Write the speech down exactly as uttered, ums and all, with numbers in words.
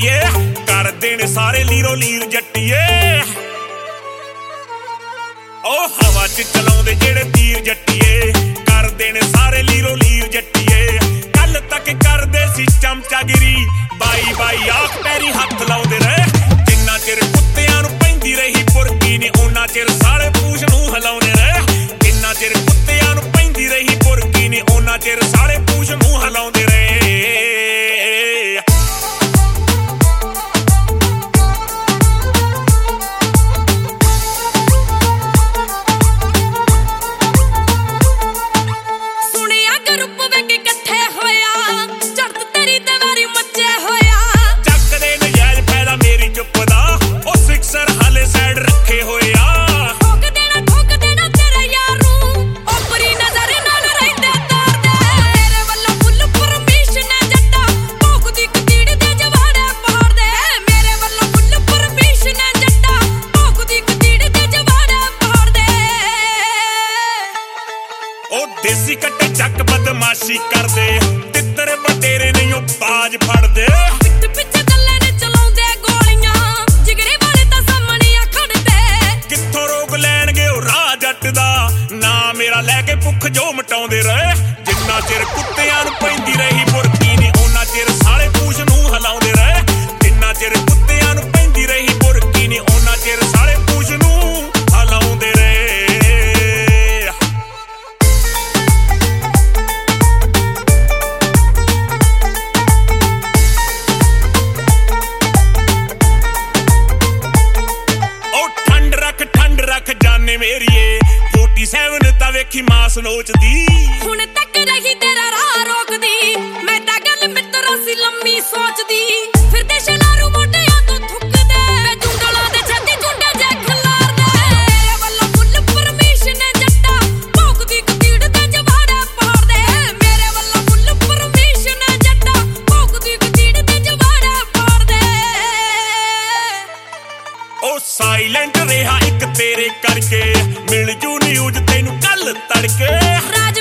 ਜੱਟੀਏ ਕਰਦੇ ਨੇ ਸਾਰੇ ਲੀਰੋ ਲੀਰ ਜੱਟੀਏ ਉਹ ਹਵਾ ਚ ਚਲਾਉਂਦੇ ਜਿਹੜੇ ਤੀਰ ਜੱਟੀਏ ਕਰਦੇ ਨੇ ਸਾਰੇ ਲੀਰੋ ਲੀਰ ਜੱਟੀਏ ਕੱਲ ਤੱਕ ਕਰਦੇ ਸੀ ਚਮਚਾਗਿਰੀ ਬਾਈ ਬਾਈ ਆਖ ਪੈਰੀ ਹੱਥ ਲਾਉਂਦੇ ਰਹੇ ਜਿੰਨਾ ਚਿਰ ਕੁੱਤਿਆਂ ਨੂੰ ਪੈਂਦੀ ਰਹੀ ਪੁਰਕੀ ਨੇ ਉਹਨਾਂ ਚਿਰ ਸਾਲੇ ਪੂਛ ਨੂੰ ਹਿਲਾਉਂਦੇ ਰਹੇ ਜਿੰਨਾ ਚਿਰ ਕੁੱਤਿਆਂ ਨੂੰ ਪੈਂਦੀ ਰਹੀ ਪੁਰਕੀ ਨੇ ਉਹਨਾਂ ਚਿਰ ਸਾਲੇ ਪੂਛ ਨੂੰ ਹਿਲਾਉਂਦੇ ਰਹੇ ਦੇਸੀ ਕੱਟੇ ਚੱਕ ਬਦਮਾਸ਼ੀ ਕਰਦੇ ਤਿੱਤਰ ਬਟੇਰੇ ਨਹੀਂ ਉਹ ਬਾਜ ਫੜਦੇ ਪਿੱਠ ਪਿੱਛੇ ਚੱਲੇ ਨੇ ਚਲਾਉਂਦੇ ਗੋਲੀਆਂ ਜਿਗਰੇ ਵਾਲੇ ਤਾਂ ਸਾਹਮਣੇ ਆ ਖੜਦੇ ਕਿੱਥੋਂ ਰੋਕ ਲੈਣਗੇ ਉਹ ਰਾਹ ਜੱਟ ਦਾ ਨਾ ਮੇਰਾ ਲੈ ਕੇ ਭੁੱਖ ਜੋ ਮਟਾਉਂਦੇ ਰਹੇ ਜਿੰਨਾ ਚਿਰ ਕੁੱਤਿਆਂ ਨੂੰ ਪੈਂਦੀ ਰਹੀ ਬੁਰਕੀ ਨੇ ਉਹਨਾਂ ਚਿਰ ਸਾਲੇ ਪੂਛ ਨੂੰ ਹਿਲਾਉਂਦੇ ਰਹੇ ਜਿੰਨਾ ਚਿਰ ਕੁੱਤਿਆਂ ਨੂੰ ਪੈਂਦੀ ਰਹੀ ਬੁਰਕੀ ਨੇ ਉਹਨਾਂ ਚਿਰ ਸਾਲੇ ਪੂਛ ਨੂੰ ਹਿਲਾਉਂਦੇ ਰਹੇ ਮੇਰੀਏ ਸੈਂਤਾਲੀ ਤਾਂ ਵੇਖੀ ਮਾਸ ਨੋਚਦੀ ਹੁਣ ਤੱਕ ਰਹੀ ਤੇਰਾ ਰਾਹ ਰੋਕਦੀ ਮੈਂ ਤਾਂ ਗੱਲ ਮਿੱਤਰਾਂ ਸੀ ਲੰਮੀ ਸੋਚਦੀ ਫਿਰਦੇ ਸ਼ਲਾਰੂ ਮੋਢਿਆਂ ਤੋਂ ਥੁੱਕਦੇ ਵੇ ਜੁੰਡਲਾਂ ਦੇ ਛੱਤੀ ਝੁੰਡੇ ਜੇ ਖਿਲਾਰਦੇ ਮੇਰੇ ਵੱਲੋਂ ਫੁੱਲ ਪਰਮਿਸ਼ਨ ਜੱਟਾ ਭੌਂਕਦੀ ਕਤੀੜ ਤੇ ਜਵਾੜੇ ਪਾੜਦੇ ਮੇਰੇ ਵੱਲੋਂ ਫੁੱਲ ਪਰਮਿਸ਼ਨ ਜੱਟਾ ਭੌਂਕਦੀ ਕਤੀੜ ਤੇ ਜਵਾੜੇ ਪਾੜਦੇ ਉਹ ਸਾਇਲੈਂਟ ਰਿਹਾ ਇੱਕ ਤੇਰੇ ਕਰਕੇ ਮਿਲ ਜੂ ਨਿਊਜ਼ ਤੈਨੂੰ ਕੱਲ ਤੜਕੇ।